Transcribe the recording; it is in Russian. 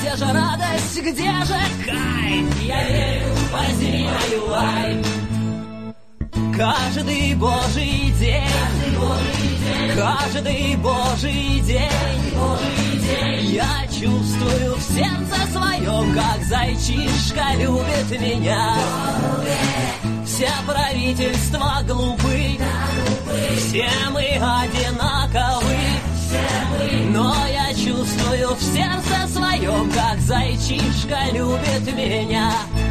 где же радость, где же кайф? Я верю, возьми мою лайф. Каждый божий день, каждый божий день, я чувствую в сердце своем, как зайчишка любит меня. Все правительства глупы, все мы одинаковы, но я чувствую в сердце своем, как зайчишка любит меня.